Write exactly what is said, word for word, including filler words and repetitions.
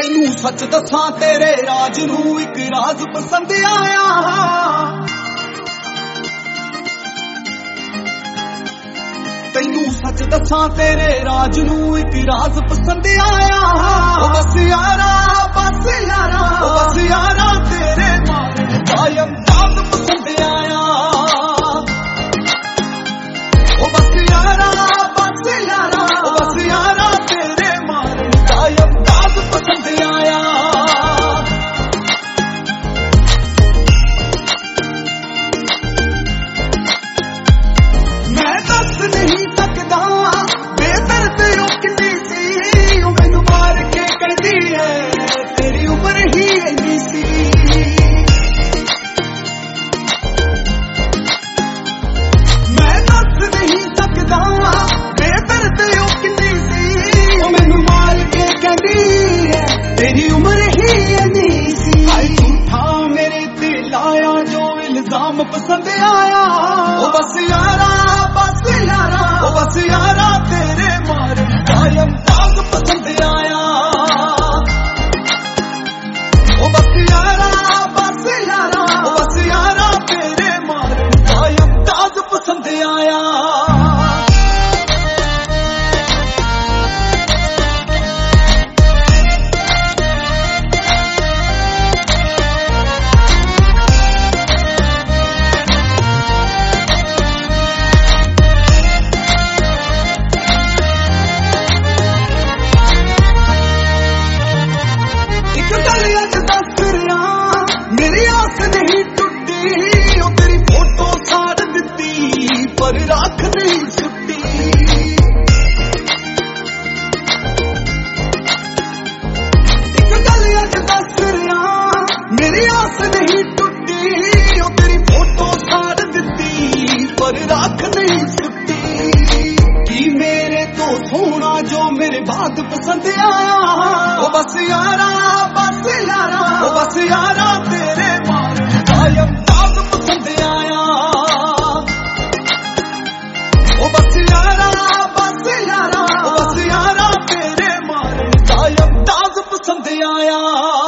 ਤੈਨੂੰ ਸੱਚ ਦੱਸਾਂ ਤੇਰੇ ਰਾਜ ਨੂੰ ਇੱਕ ਰਾਜ਼ ਪਸੰਦ ਆਇਆ। ਤੈਨੂੰ ਸੱਚ ਦੱਸਾਂ ਤੇਰੇ ਰਾਜ ਨੂੰ ਇੱਕ ਰਾਜ਼ ਪਸੰਦ ਆਇਆ। ਉਹ ਬਸ ਯਾਰਾ ਬਸ ਯਾਰਾ ਉਹ ਬਸ ਯਾਰਾ ਤੇਰੇ ਮਾਰਨ ਦਾ ਅੰਦਾਜ਼ ਪਸੰਦ ਆਇਆ। ਉਹ ਬਸ ਯਾਰਾ ਬਸ ਯਾਰਾ ਉਹ ਬਸ ਯਾਰਾ ਤੇਰੇ ਮਾਰਨ ਦਾ ਅੰਦਾਜ਼ ਪਸੰਦ ਆਇਆ। ਮੈਂ ਦੱਸ ਨਹੀਂ ਸਕਦਾ ਬੇਦਰਦ ਉਹ ਕਿੰਨੀ ਸੀ, ਉਹ ਮੈਨੂੰ ਮਾਰ ਕੇ ਕਹਿੰਦੀ ਹੈ ਤੇਰੀ ਉਮਰ ਹੀ ਇੰਨੀ ਸੀ। ਮੈਂ ਦੱਸ ਨਹੀਂ ਸਕਦਾ ਬੇਦਰਦ ਉਹ ਕਿੰਨੀ ਸੀ, ਉਹ ਮੈਨੂੰ ਮਾਰ ਕੇ ਕਹਿੰਦੀ ਹੈ ਤੇਰੀ ਉਮਰ ਹੀ ਇੰਨੀ ਸੀ। ਹਾਏ ਝੂਠਾ ਮੇਰੇ ਤੇ ਲਾਇਆ ਜੋ ਇਲਜ਼ਾਮ ਪਸੰਦ ਆਇਆ। ਉਹ ਬਸ ਯਾਰਾ ਬਸ ਯਾਰਾ ਉਹ ਬਸ ਯਾਰਾ ਤੇਰੇ ਮਾਰਨ ਦਾ ਅੰਦਾਜ਼ ਪਸੰਦ ਆਇਆ। ਉਹ ਬਸ ਯਾਰਾ ਬਸ ਯਾਰਾ ਉਹ ਬਸ ਯਾਰਾ ਤੇਰੇ ਮਾਰਨ ਦਾ ਅੰਦਾਜ਼ ਪਸੰਦ ਆਇਆ। ਮੇਰੀ ਆਸ ਨਹੀਂ ਟੁੱਟੀ, ਉਹ ਤੇਰੀ ਫੋਟੋ ਸਾੜ ਦਿੱਤੀ ਪਰ ਰੱਖ ਨਹੀਂ ਸੁੱਟੀ। ਇੱਕ ਗੱਲ ਅੱਜ ਦੱਸ ਰਿਹਾ, ਮੇਰੀ ਆਸ ਨਹੀਂ ਟੁੱਟੀ, ਉਹ ਤੇਰੀ ਫੋਟੋ ਸਾੜ ਦਿੱਤੀ ਪਰ ਰੱਖ ਨਹੀਂ ਸੁੱਟੀ। ਕੀ ਮੇਰੇ ਤੋਂ ਸੋਹਣਾ ਜੋ ਮੇਰੇ ਬਾਤ ਪਸੰਦ ਆਇਆ। ਉਹ ਬਸ ਯਾਰਾ ਬਸ ਯਾਰਾ ਉਹ ਬਸ ਯਾਰਾ ਤੇਰੇ ਮਾਰਨ ਦਾ ਅੰਦਾਜ਼ ਪਸੰਦ ਆਇਆ। ਉਹ ਬਸ ਯਾਰਾ ਬਸ ਯਾਰਾ ਉਹ ਬਸ ਯਾਰਾ ਤੇਰੇ ਮਾਰਨ ਦਾ ਅੰਦਾਜ਼ ਪਸੰਦ ਆਇਆ।